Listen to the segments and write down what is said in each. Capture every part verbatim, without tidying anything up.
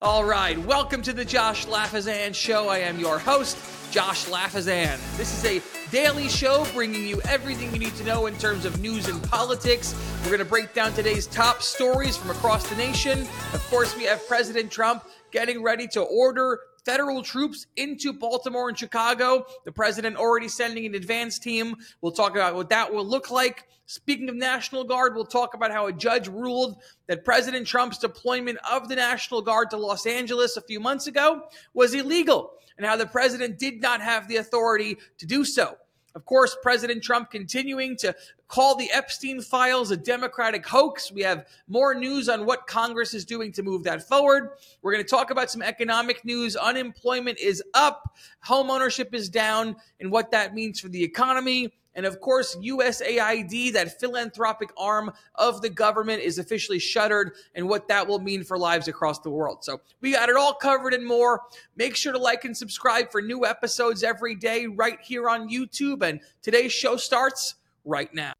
All right, welcome to the Josh Lafazan Show. I am your host, Josh Lafazan. This is a daily show bringing you everything you need to know in terms of news and politics. We're going to break down today's top stories from across the nation. Of course, we have President Trump getting ready to order federal troops into Baltimore and Chicago. The president already sending an advance team. We'll talk about what that will look like. Speaking of National Guard, we'll talk about how a judge ruled that President Trump's deployment of the National Guard to Los Angeles a few months ago was illegal, and how the president did not have the authority to do so. Of course, President Trump continuing to call the Epstein files a Democratic hoax. We have more news on what Congress is doing to move that forward. We're going to talk about some economic news. Unemployment is up, home ownership is down, and what that means for the economy. And of course, U S A I D, that philanthropic arm of the government, is officially shuttered, and what that will mean for lives across the world. So we got it all covered and more. Make sure to like and subscribe for new episodes every day right here on YouTube. And today's show starts right now.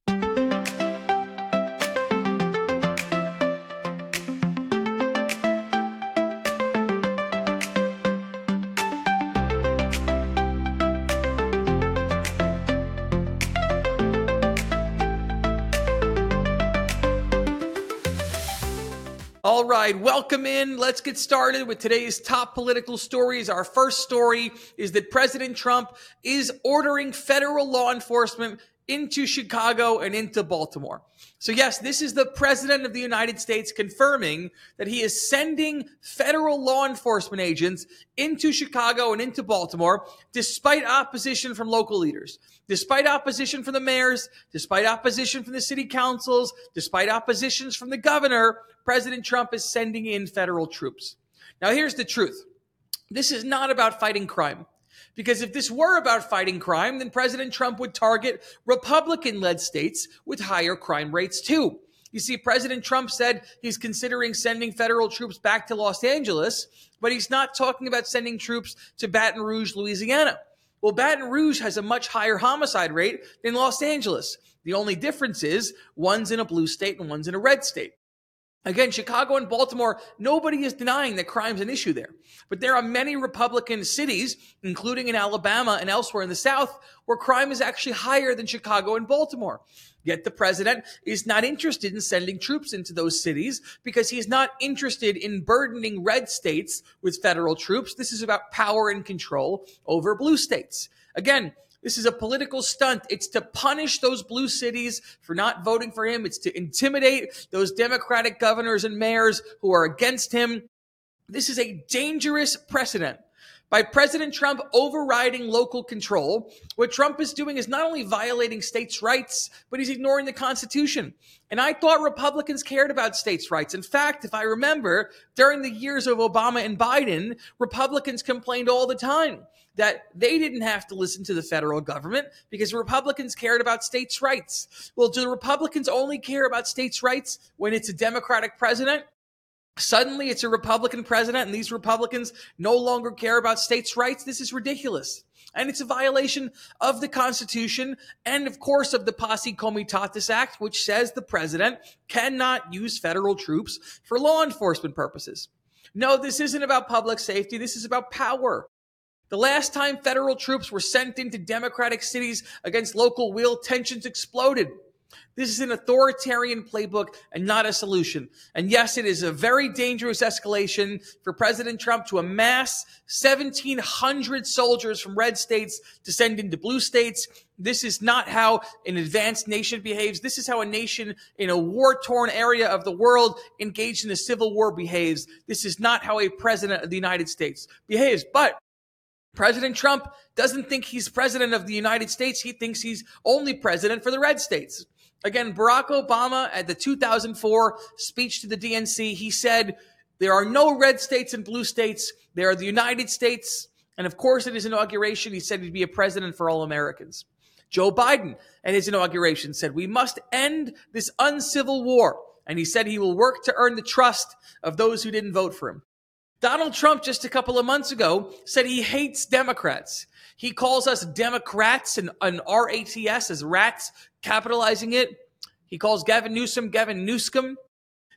All right, welcome in. Let's get started with today's top political stories. Our first story is that President Trump is ordering federal law enforcement into Chicago and into Baltimore. So yes, this is the President of the United States confirming that he is sending federal law enforcement agents into Chicago and into Baltimore, despite opposition from local leaders, despite opposition from the mayors, despite opposition from the city councils, despite oppositions from the governor. President Trump is sending in federal troops. Now, here's the truth. This is not about fighting crime. Because if this were about fighting crime, then President Trump would target Republican-led states with higher crime rates too. You see, President Trump said he's considering sending federal troops back to Los Angeles, but he's not talking about sending troops to Baton Rouge, Louisiana. Well, Baton Rouge has a much higher homicide rate than Los Angeles. The only difference is one's in a blue state and one's in a red state. Again, Chicago and Baltimore, nobody is denying that crime's an issue there. But there are many Republican cities, including in Alabama and elsewhere in the South, where crime is actually higher than Chicago and Baltimore. Yet the president is not interested in sending troops into those cities because he's not interested in burdening red states with federal troops. This is about power and control over blue states. Again, this is a political stunt. It's to punish those blue cities for not voting for him. It's to intimidate those Democratic governors and mayors who are against him. This is a dangerous precedent. By President Trump overriding local control, what Trump is doing is not only violating states' rights, but he's ignoring the Constitution. And I thought Republicans cared about states' rights. In fact, if I remember, during the years of Obama and Biden, Republicans complained all the time that they didn't have to listen to the federal government because Republicans cared about states' rights. Well, do the Republicans only care about states' rights when it's a Democratic president? Suddenly it's a Republican president and these Republicans no longer care about states' rights? This is ridiculous. And it's a violation of the Constitution and, of course, of the Posse Comitatus Act, which says the president cannot use federal troops for law enforcement purposes. No, this isn't about public safety. This is about power. The last time federal troops were sent into Democratic cities against local will, tensions exploded. This is an authoritarian playbook and not a solution. And yes, it is a very dangerous escalation for President Trump to amass seventeen hundred soldiers from red states to send into blue states. This is not how an advanced nation behaves. This is how a nation in a war-torn area of the world engaged in a civil war behaves. This is not how a president of the United States behaves. But President Trump doesn't think he's president of the United States. He thinks he's only president for the red states. Again, Barack Obama at the two thousand four speech to the D N C, he said, there are no red states and blue states. There are the United States. And of course, at his inauguration, he said he'd be a president for all Americans. Joe Biden at his inauguration said, we must end this uncivil war. And he said he will work to earn the trust of those who didn't vote for him. Donald Trump just a couple of months ago said he hates Democrats. He calls us Democrats and, and R A T S as rats, capitalizing it. He calls Gavin Newsom Gavin Newscom.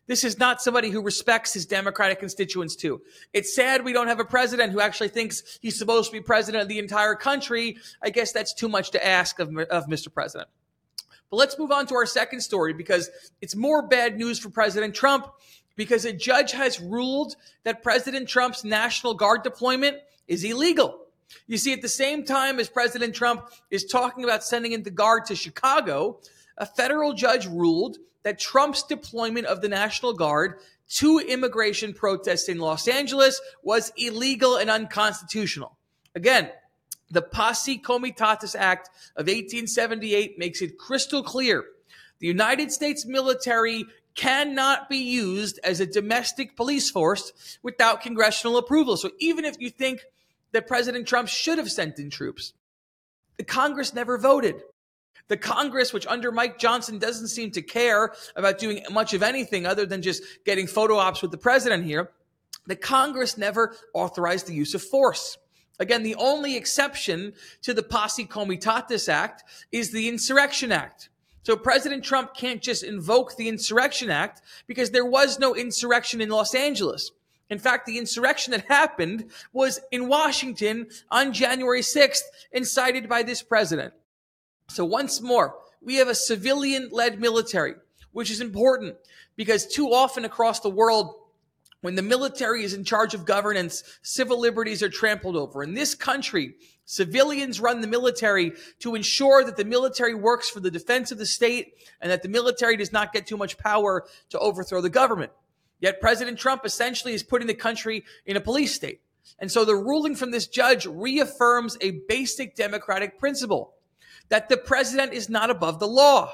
This is not somebody who respects his Democratic constituents too. It's sad we don't have a president who actually thinks he's supposed to be president of the entire country. I guess that's too much to ask of, of Mister President. But let's move on to our second story, because it's more bad news for President Trump, because a judge has ruled that President Trump's National Guard deployment is illegal. You see, at the same time as President Trump is talking about sending in the Guard to Chicago, a federal judge ruled that Trump's deployment of the National Guard to immigration protests in Los Angeles was illegal and unconstitutional. Again, the Posse Comitatus Act of eighteen seventy-eight makes it crystal clear the United States military cannot be used as a domestic police force without congressional approval. So even if you think that President Trump should have sent in troops, the Congress never voted. The Congress, which under Mike Johnson doesn't seem to care about doing much of anything other than just getting photo ops with the president here, the Congress never authorized the use of force. Again, the only exception to the Posse Comitatus Act is the Insurrection Act. So President Trump can't just invoke the Insurrection Act because there was no insurrection in Los Angeles. In fact, the insurrection that happened was in Washington on January sixth, incited by this president. So once more, we have a civilian-led military, which is important because too often across the world, when the military is in charge of governance, civil liberties are trampled over. In this country, civilians run the military to ensure that the military works for the defense of the state and that the military does not get too much power to overthrow the government. Yet President Trump essentially is putting the country in a police state. And so the ruling from this judge reaffirms a basic democratic principle, that the president is not above the law.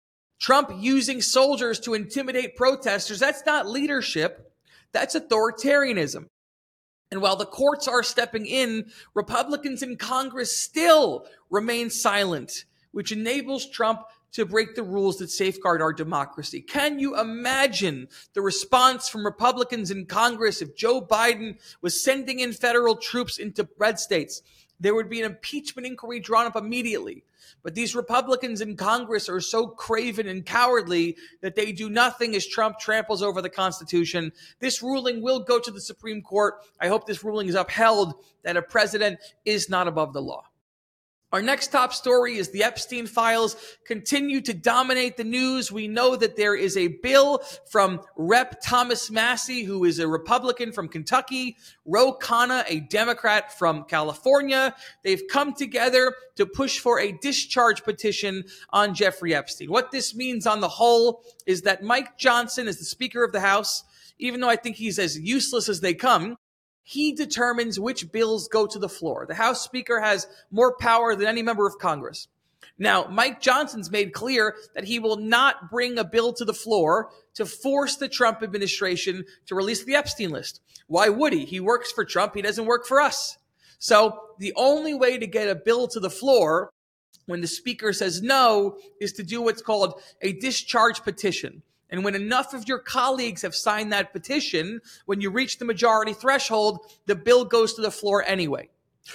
Trump using soldiers to intimidate protesters, that's not leadership, that's authoritarianism. And while the courts are stepping in, Republicans in Congress still remain silent, which enables Trump to break the rules that safeguard our democracy. Can you imagine the response from Republicans in Congress if Joe Biden was sending in federal troops into red states? There would be an impeachment inquiry drawn up immediately. But these Republicans in Congress are so craven and cowardly that they do nothing as Trump tramples over the Constitution. This ruling will go to the Supreme Court. I hope this ruling is upheld, that a president is not above the law. Our next top story is the Epstein files continue to dominate the news. We know that there is a bill from Representative Thomas Massie, who is a Republican from Kentucky, Ro Khanna, a Democrat from California. They've come together to push for a discharge petition on Jeffrey Epstein. What this means on the whole is that Mike Johnson, as the Speaker of the House, even though I think he's as useless as they come, he determines which bills go to the floor. The House Speaker has more power than any member of Congress. Now, Mike Johnson's made clear that he will not bring a bill to the floor to force the Trump administration to release the Epstein list. Why would he? He works for Trump. He doesn't work for us. So the only way to get a bill to the floor when the Speaker says no is to do what's called a discharge petition. And when enough of your colleagues have signed that petition, when you reach the majority threshold, the bill goes to the floor anyway.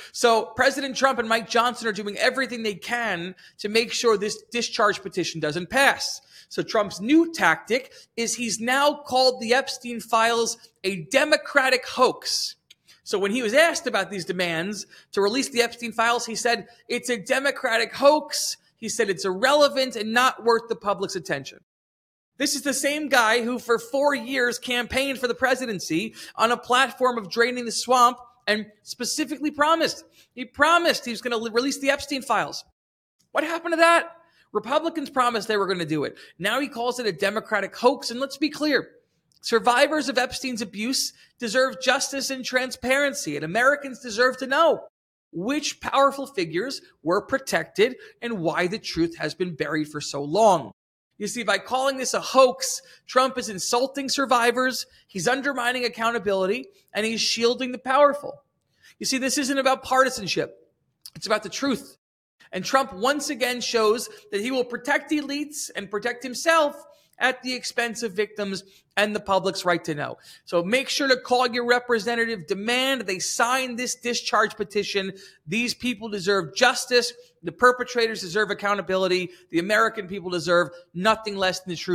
So President Trump and Mike Johnson are doing everything they can to make sure this discharge petition doesn't pass. So Trump's new tactic is he's now called the Epstein files a Democratic hoax. So when he was asked about these demands to release the Epstein files, he said, it's a Democratic hoax. He said it's irrelevant and not worth the public's attention. This is the same guy who for four years campaigned for the presidency on a platform of draining the swamp and specifically promised. He promised he was going to release the Epstein files. What happened to that? Republicans promised they were going to do it. Now he calls it a Democratic hoax. And let's be clear. Survivors of Epstein's abuse deserve justice and transparency, and Americans deserve to know which powerful figures were protected and why the truth has been buried for so long. You see, by calling this a hoax, Trump is insulting survivors, he's undermining accountability, and he's shielding the powerful. You see, this isn't about partisanship. It's about the truth. And Trump once again shows that he will protect elites and protect himself at the expense of victims and the public's right to know. So make sure to call your representative, demand they sign this discharge petition. These people deserve justice. The perpetrators deserve accountability. The American people deserve nothing less than the truth.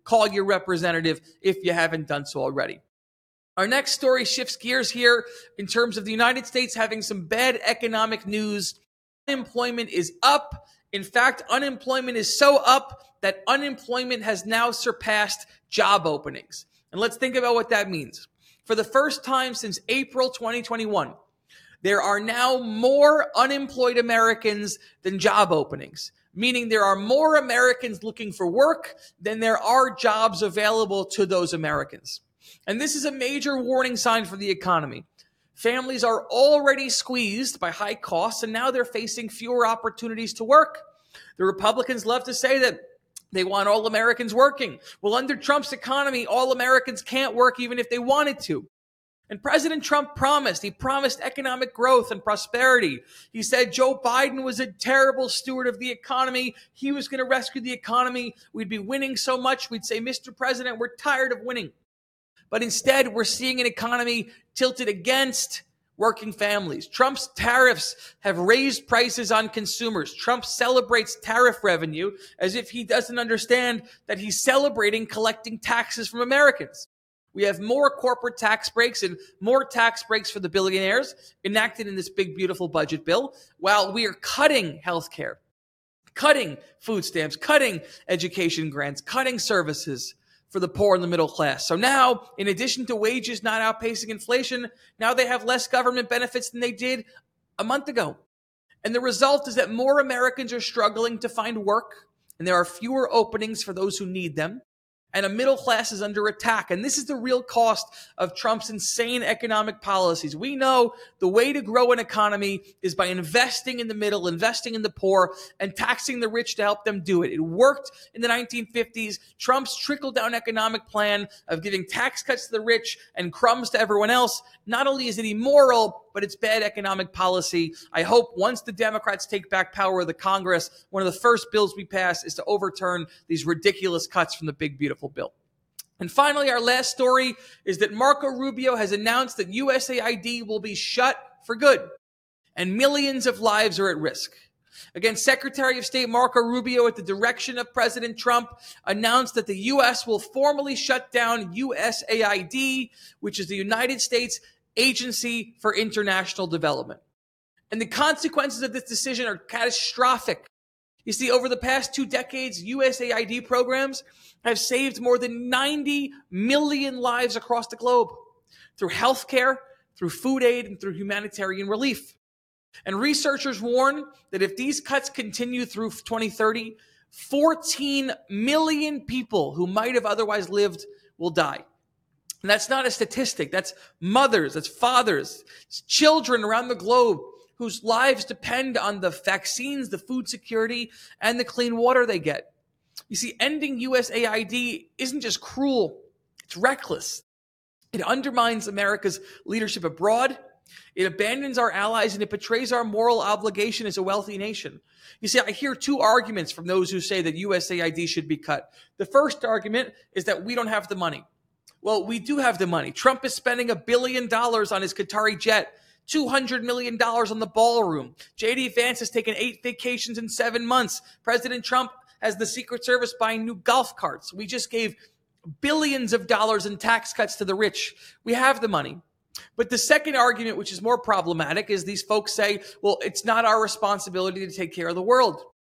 call your representative if you haven't done so already. Our next story shifts gears here in terms of the United States having some bad economic news. Unemployment is up. In fact, unemployment is so up that unemployment has now surpassed job openings. And let's think about what that means. For the first time since April twenty twenty-one, there are now more unemployed Americans than job openings, meaning there are more Americans looking for work than there are jobs available to those Americans. And this is a major warning sign for the economy. Families are already squeezed by high costs, and now they're facing fewer opportunities to work. The Republicans love to say that they want all Americans working. Well, under Trump's economy, all Americans can't work even if they wanted to. And President Trump promised, he promised economic growth and prosperity. He said Joe Biden was a terrible steward of the economy. He was going to rescue the economy. We'd be winning so much. We'd say, Mister President, we're tired of winning. But instead, we're seeing an economy tilted against working families. Trump's tariffs have raised prices on consumers. Trump celebrates tariff revenue as if he doesn't understand that he's celebrating collecting taxes from Americans. We have more corporate tax breaks and more tax breaks for the billionaires enacted in this big, beautiful budget bill, while we are cutting healthcare, cutting food stamps, cutting education grants, cutting services for the poor and the middle class. So now, in addition to wages not outpacing inflation, now they have less government benefits than they did a month ago. And the result is that more Americans are struggling to find work, and there are fewer openings for those who need them. And a middle class is under attack. And this is the real cost of Trump's insane economic policies. We know the way to grow an economy is by investing in the middle, investing in the poor, and taxing the rich to help them do it. It worked in the nineteen fifties. Trump's trickle-down economic plan of giving tax cuts to the rich and crumbs to everyone else, not only is it immoral, but it's bad economic policy. I hope once the Democrats take back power of the Congress, one of the first bills we pass is to overturn these ridiculous cuts from the big, beautiful bill. And finally, our last story is that Marco Rubio has announced that U S A I D will be shut for good, and millions of lives are at risk. Again, Secretary of State Marco Rubio, at the direction of President Trump, announced that the U S will formally shut down U S A I D, which is the United States Agency for International Development. And the consequences of this decision are catastrophic. You see, over the past two decades, U S A I D programs have saved more than ninety million lives across the globe through healthcare, through food aid, and through humanitarian relief. And researchers warn that if these cuts continue through twenty thirty, fourteen million people who might have otherwise lived will die. And that's not a statistic. That's mothers, that's fathers, it's children around the globe whose lives depend on the vaccines, the food security, and the clean water they get. You see, ending U S A I D isn't just cruel, it's reckless. It undermines America's leadership abroad. It abandons our allies, and it betrays our moral obligation as a wealthy nation. You see, I hear two arguments from those who say that U S A I D should be cut. The first argument is that we don't have the money. Well, we do have the money. Trump is spending a billion dollars on his Qatari jet, two hundred million dollars on the ballroom. J D Vance has taken eight vacations in seven months. President Trump has the Secret Service buying new golf carts. We just gave billions of dollars in tax cuts to the rich. We have the money. But the second argument, which is more problematic, is these folks say, well, it's not our responsibility to take care of the world.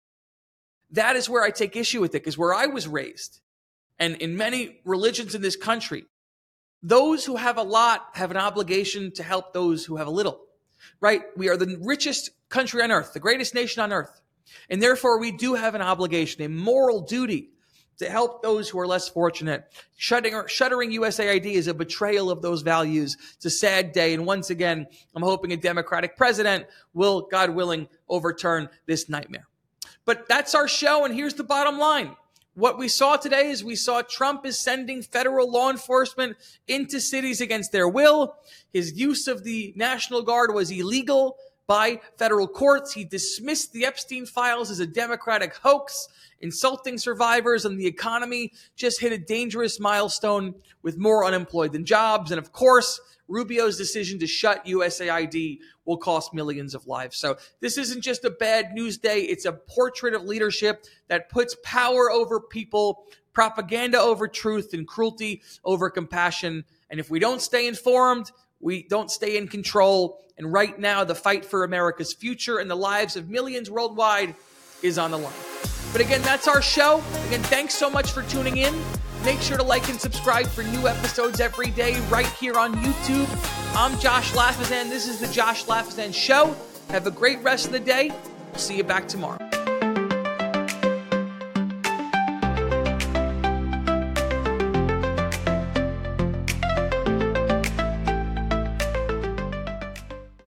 That is where I take issue with it, because where I was raised, and in many religions in this country, those who have a lot have an obligation to help those who have a little, right? We are the richest country on earth, the greatest nation on earth. And therefore, we do have an obligation, a moral duty to help those who are less fortunate. Shutting, shuttering U S A I D is a betrayal of those values. It's a sad day. And once again, I'm hoping a Democratic president will, God willing, overturn this nightmare. But that's our show, and here's the bottom line. What we saw today is we saw Trump is sending federal law enforcement into cities against their will. His use of the National Guard was illegal by federal courts. He dismissed the Epstein files as a Democratic hoax, insulting survivors, and the economy just hit a dangerous milestone with more unemployed than jobs. And of course, Rubio's decision to shut U S A I D will cost millions of lives. So this isn't just a bad news day. It's a portrait of leadership that puts power over people, propaganda over truth, and cruelty over compassion. And if we don't stay informed, we don't stay in control. And right now, the fight for America's future and the lives of millions worldwide is on the line. But again, that's our show. Again, thanks so much for tuning in. Make sure to like and subscribe for new episodes every day right here on YouTube. I'm Josh Lafazan. This is the Josh Lafazan Show. Have a great rest of the day. See you back tomorrow.